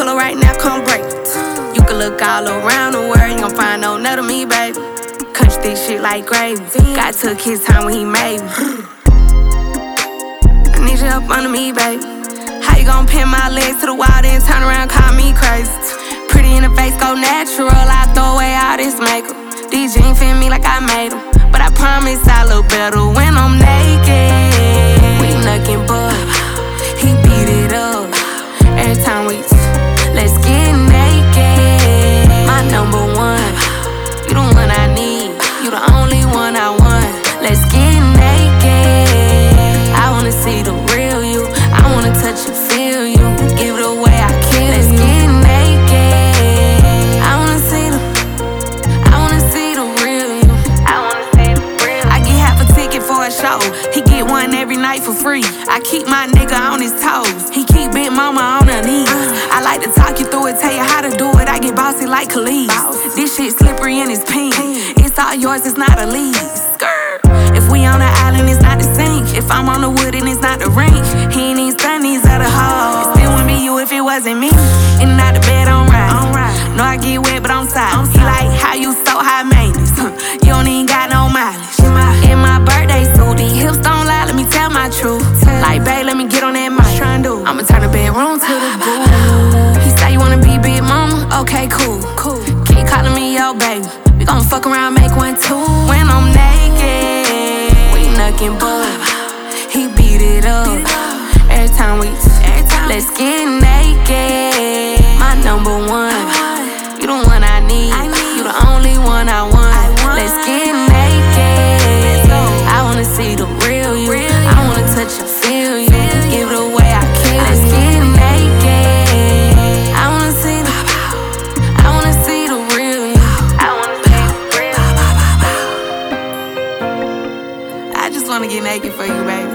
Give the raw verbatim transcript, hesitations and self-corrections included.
solo right now, come break it. You can look all around the world, you gon' find no nut of me, baby. Country this shit like gravy. God took his time when he made me. I need you up under me, baby. How you gon' pin my legs to the wall, then turn around, call me crazy? Pretty in the face, go natural, I throw away all this makeup. These jeans fit me like I made them, but I promise I look better when I'm naked. We nothing but, he beat it up. Every time we, let's get naked. My number one, you the one I need, you the only one I want. Let's get naked. I wanna see the real you, I wanna touch and feel you, give it away, I kill you. Let's get naked. I wanna see the, I wanna see the real you, I wanna see the real you. I get half a ticket for a show, he get one every night for free. I keep my nigga on his toes, he keep Big Mama on her knees. I like to talk you through it, tell you how to do it. I get bossy like Khalid. This shit slippery and it's pink. It's all yours, it's not a lease. If we on the island, it's not the sink. If I'm on the wood and it's not the rink. He ain't even stun these other hoes. It still wouldn't be you if it wasn't me. In and out the bed, I'm right. No, I get wet, but I'm tired. He like how you so high maintenance. You don't even got no mileage. In my birthday suit, these hips don't lie, let me tell my truth. Like, babe, let me get on that mic. I'ma turn the bedroom to the booth. He say you wanna be Big Mama? Okay, cool. cool. Keep calling me your baby. We gon' fuck around, make one too. When I'm naked, we nothing but, he beat it up. Every time we, let's get naked. My number one, you the one I need, you the only one I want. Let's get naked. I wanna see the real you, I wanna touch and feel you, give it away, I kill. Let's get naked. I wanna see the, I wanna see the real you, I wanna see the real you. I just wanna get naked for you, baby.